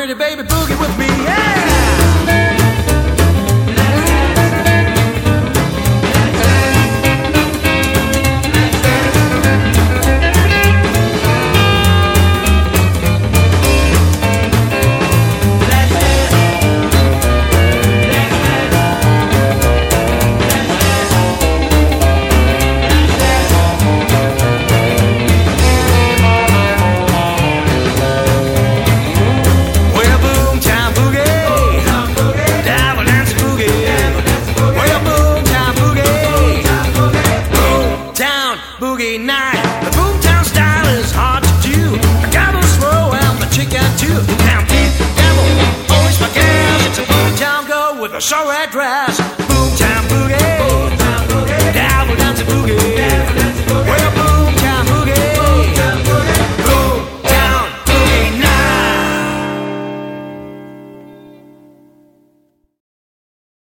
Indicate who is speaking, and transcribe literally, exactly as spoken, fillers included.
Speaker 1: pretty baby, boogie with me, yeah! Boogie night. The boomtown style is hard to do. I gobble slow and the chicken too. Now deep devil, always my gas. It's a boomtown girl with a short red dress. Boomtown boogie.